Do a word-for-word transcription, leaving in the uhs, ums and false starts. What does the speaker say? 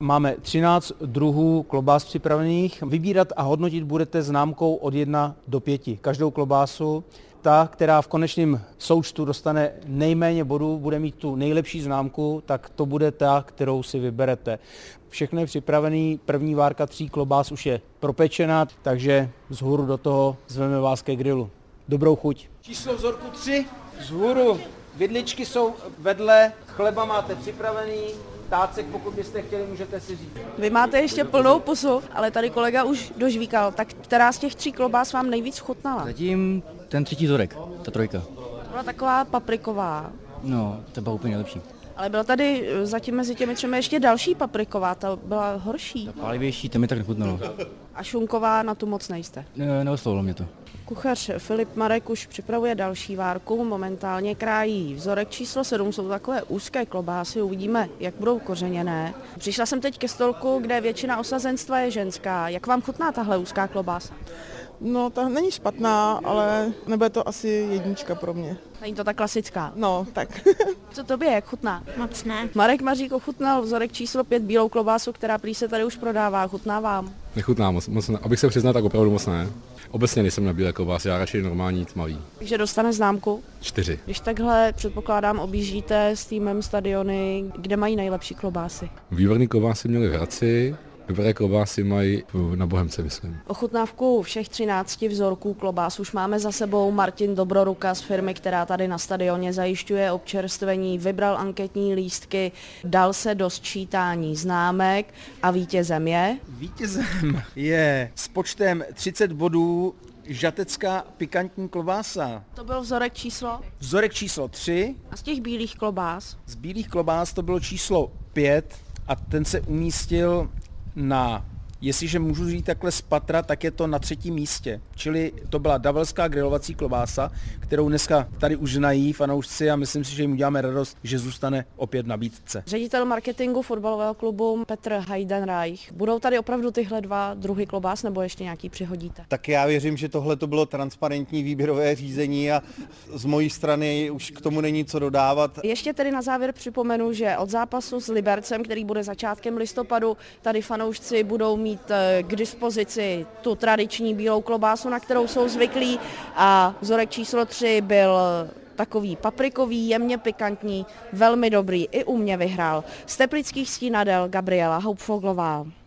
Máme třináct druhů klobás připravených. Vybírat a hodnotit budete známkou od jedna do pěti. Každou klobásu. Ta, která v konečném součtu dostane nejméně bodů, bude mít tu nejlepší známku, tak to bude ta, kterou si vyberete. Všechno je připravený, první várka tří klobás už je propečená, takže vzhůru do toho zveme vás ke grilu. Dobrou chuť. Číslo vzorku tři, vzhůru. Vidličky jsou vedle, chleba máte připravený, tácek, pokud byste chtěli, můžete si říct. Vy máte ještě plnou pusu, ale tady kolega už dožvíkal. Tak která z těch tří klobás vám nejvíc chutnala? Zatím ten třetí vzorek, ta trojka. Byla taková papriková. No, to byla úplně lepší. Ale byla tady zatím mezi těmi třemi ještě další papriková, ta byla horší. Ta pálivější, to mi tak nechutnalo. A šunková, na tu moc nejste. Ne, neoslovilo mě to. Kuchař Filip Marek už připravuje další várku, momentálně krájí vzorek číslo sedm, jsou takové úzké klobásy, uvidíme, jak budou kořeněné. Přišla jsem teď ke stolku, kde většina osazenstva je ženská. Jak vám chutná tahle úzká klobása? No, ta není špatná, ale nebude to asi jednička pro mě. Není to tak klasická? No, tak. Co tobě, jak chutná? Moc ne. Marek Mařík ochutnal vzorek číslo pět, bílou klobásu, která prý se tady už prodává. Chutná vám? Nechutná moc, moc ne. Abych se přiznal, tak opravdu moc ne. Obecně nejsem na bílé klobásy, já radši normální tmavý. Takže dostane známku? Čtyři. Když takhle, předpokládám, objíždíte s týmem stadiony, kde mají nejlepší klobásy? Výborný klobásy měli v Hradci, dobré klobásy mají na Bohemce, myslím. Ochutnávku všech třinácti vzorků klobás už máme za sebou. Martin Dobroruka z firmy, která tady na stadioně zajišťuje občerstvení, vybral anketní lístky, dal se do sčítání známek a vítězem je? Vítězem je s počtem třicet bodů žatecká pikantní klobása. To byl vzorek číslo? Vzorek číslo tři. A z těch bílých klobás? Z bílých klobás to bylo číslo pět a ten se umístil na, jestliže můžu říct takhle z patra, tak je to na třetím místě. Čili to byla davelská grilovací klobása, kterou dneska tady už znají fanoušci a myslím si, že jim uděláme radost, že zůstane opět na bídce. Ředitel marketingu fotbalového klubu Petr Heidenreich. Budou tady opravdu tyhle dva druhy klobás nebo ještě nějaký přihodíte? Tak já věřím, že tohle to bylo transparentní výběrové řízení a z mojí strany už k tomu není co dodávat. Ještě tedy na závěr připomenu, že od zápasu s Libercem, který bude začátkem listopadu, tady fanoušci budou mít k dispozici tu tradiční bílou klobásu, na kterou jsou zvyklí, a vzorek číslo tři byl takový paprikový, jemně pikantní, velmi dobrý, i u mě vyhrál. Z teplických Stínadel Gabriela Houpfoglová.